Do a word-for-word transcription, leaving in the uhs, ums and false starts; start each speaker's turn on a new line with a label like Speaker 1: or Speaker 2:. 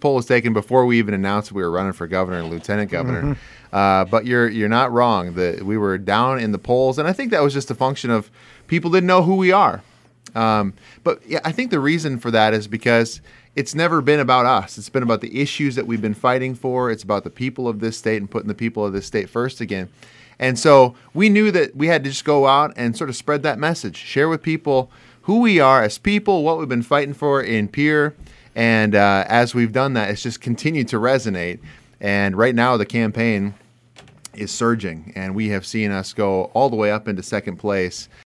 Speaker 1: poll was taken before we even announced we were running for governor and lieutenant governor. Mm-hmm. Uh, but you're you're not wrong. The, we were down in the polls, and I think that was just a function of people didn't know who we are. Um, but yeah, I think the reason for that is because it's never been about us. It's been about the issues that we've been fighting for. It's about the people of this state and putting the people of this state first again. And so we knew that we had to just go out and sort of spread that message, share with people who we are as people, what we've been fighting for in Pierre. And uh, as we've done that, it's just continued to resonate. And right now the campaign is surging, and we have seen us go all the way up into second place.